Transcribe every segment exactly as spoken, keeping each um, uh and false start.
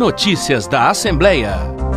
Notícias da Assembleia.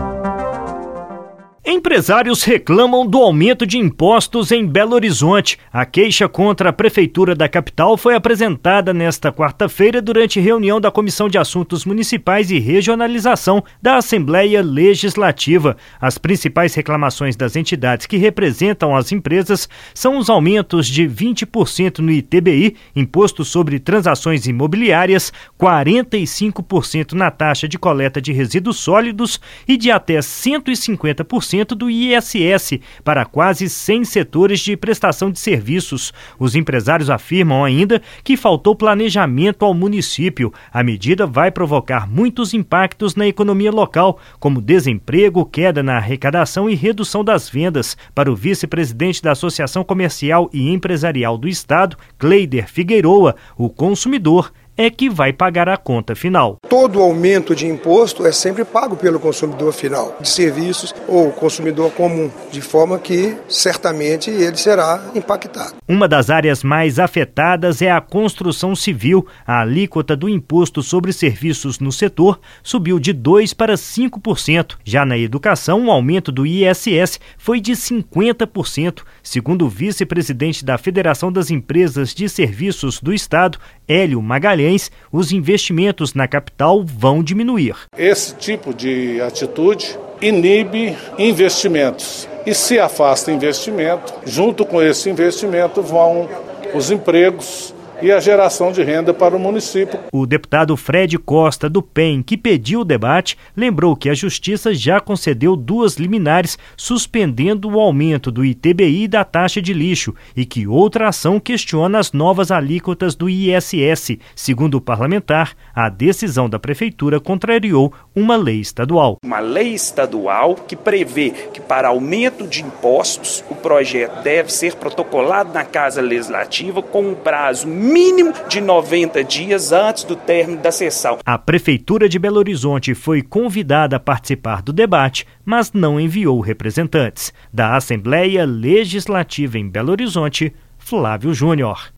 Empresários reclamam do aumento de impostos em Belo Horizonte. A queixa contra a Prefeitura da capital foi apresentada nesta quarta-feira durante reunião da Comissão de Assuntos Municipais e Regionalização da Assembleia Legislativa. As principais reclamações das entidades que representam as empresas são os aumentos de vinte por cento no I T B I, Imposto sobre Transações Imobiliárias, quarenta e cinco por cento na taxa de coleta de resíduos sólidos e de até cento e cinquenta por cento do I S S para quase cem setores de prestação de serviços. Os empresários afirmam ainda que faltou planejamento ao município. A medida vai provocar muitos impactos na economia local, como desemprego, queda na arrecadação e redução das vendas. Para o vice-presidente da Associação Comercial e Empresarial do Estado, Cleider Figueiroa, o consumidor é que vai pagar a conta final. Todo aumento de imposto é sempre pago pelo consumidor final, de serviços ou consumidor comum, de forma que certamente ele será impactado. Uma das áreas mais afetadas é a construção civil. A alíquota do imposto sobre serviços no setor subiu de dois para cinco por cento. Já na educação, o aumento do I S S foi de cinquenta por cento. Segundo o vice-presidente da Federação das Empresas de Serviços do Estado, Hélio Magalhães, os investimentos na capital vão diminuir. Esse tipo de atitude inibe investimentos e se afasta investimento, junto com esse investimento vão os empregos e a geração de renda para o município. O deputado Fred Costa, do P E M, que pediu o debate, lembrou que a Justiça já concedeu duas liminares suspendendo o aumento do I T B I e da taxa de lixo e que outra ação questiona as novas alíquotas do I S S. Segundo o parlamentar, a decisão da Prefeitura contrariou uma lei estadual. Uma lei estadual que prevê que para aumento de impostos o projeto deve ser protocolado na Casa Legislativa com um prazo mínimo de noventa dias antes do término da sessão. A Prefeitura de Belo Horizonte foi convidada a participar do debate, mas não enviou representantes. Da Assembleia Legislativa em Belo Horizonte, Flávio Júnior.